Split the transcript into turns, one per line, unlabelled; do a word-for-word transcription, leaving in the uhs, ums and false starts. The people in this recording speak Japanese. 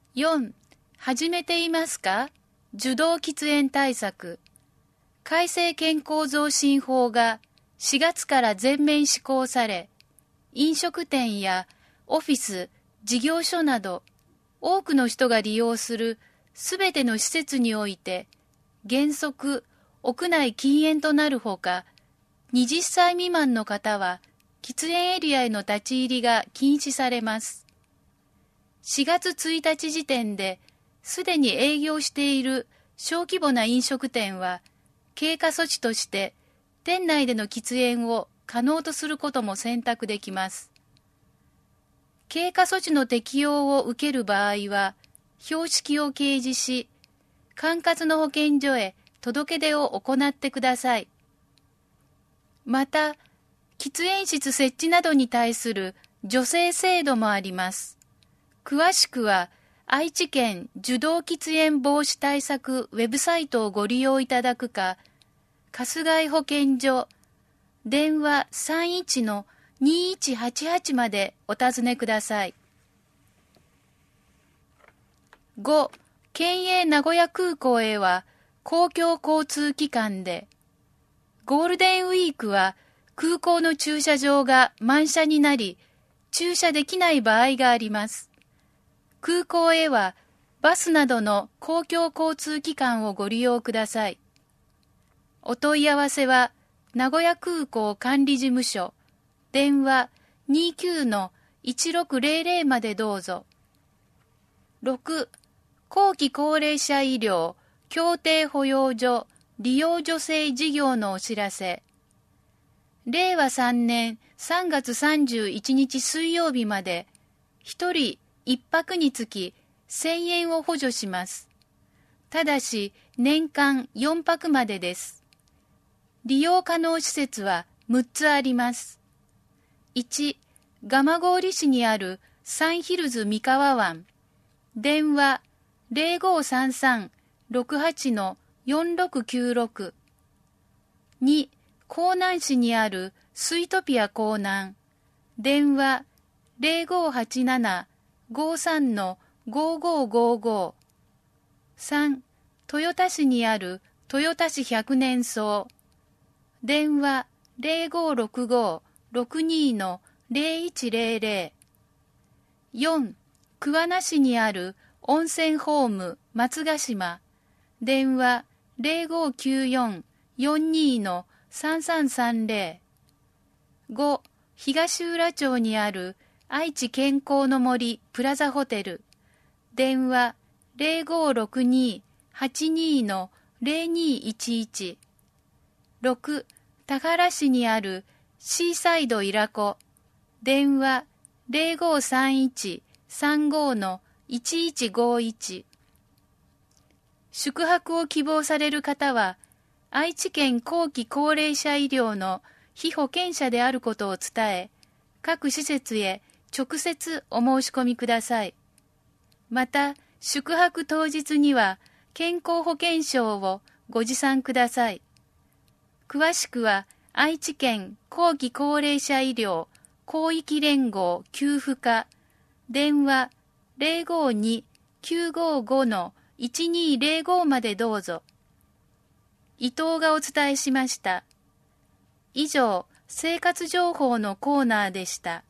よん. 始めていますか？受動喫煙対策。改正健康増進法がしがつから全面施行され、飲食店やオフィス、事業所など多くの人が利用するすべての施設において原則屋内禁煙となるほか、はたち未満の方は喫煙エリアへの立ち入りが禁止されます。しがつついたち時点ですでに営業している小規模な飲食店は経過措置として店内での喫煙を可能とすることも選択できます。経過措置の適用を受ける場合は標識を掲示し、管轄の保健所へ届け出を行ってください。また、喫煙室設置などに対する助成制度もあります。詳しくは、愛知県受動喫煙防止対策ウェブサイトをご利用いただくか、春日井保健所、電話 さんいちのにいちはちはち までお尋ねください。ご. 県営名古屋空港へは公共交通機関で、ゴールデンウィークは空港の駐車場が満車になり、駐車できない場合があります。空港へはバスなどの公共交通機関をご利用ください。お問い合わせは名古屋空港管理事務所、電話 にじゅうきゅうのいちろくぜろぜろ までどうぞ。ろく. 後期高齢者医療協定保養所利用助成事業のお知らせ。れいわさんねんさんがつさんじゅういちにち水曜日までひとりいっぱくにつきせんえんを補助します。ただし年間よんぱくまでです。利用可能施設はむっつあります。いち. 蒲郡市にあるサンヒルズ三河湾。電話 ぜろごさんさんろくはちのよんろくきゅうろく。に. 江南市にあるスイトピア江南。電話 ぜろごはちななごさんのごごごご。さん. 豊田市にある豊田市百年草。電話 ぜろごろくごろくにのぜろいちぜろぜろ。よん. 桑名市にある温泉ホーム松ヶ島。電話 ぜろごきゅうよんよんにのさんさんさんぜろ。ご. 東浦町にある愛知健康の森プラザホテル。電話 ぜろごろくにはちにのぜろにいちいち。ろく. 田原市にあるシーサイドイラコ。電話 ぜろごさんいちさんごのいちいちごいち。宿泊を希望される方は、愛知県後期高齢者医療の被保険者であることを伝え、各施設へ直接お申し込みください。また、宿泊当日には健康保険証をご持参ください。詳しくは、愛知県後期高齢者医療広域連合給付課、電話 ぜろごにきゅうごごのいちにぜろご までどうぞ。伊藤がお伝えしました。以上、生活情報のコーナーでした。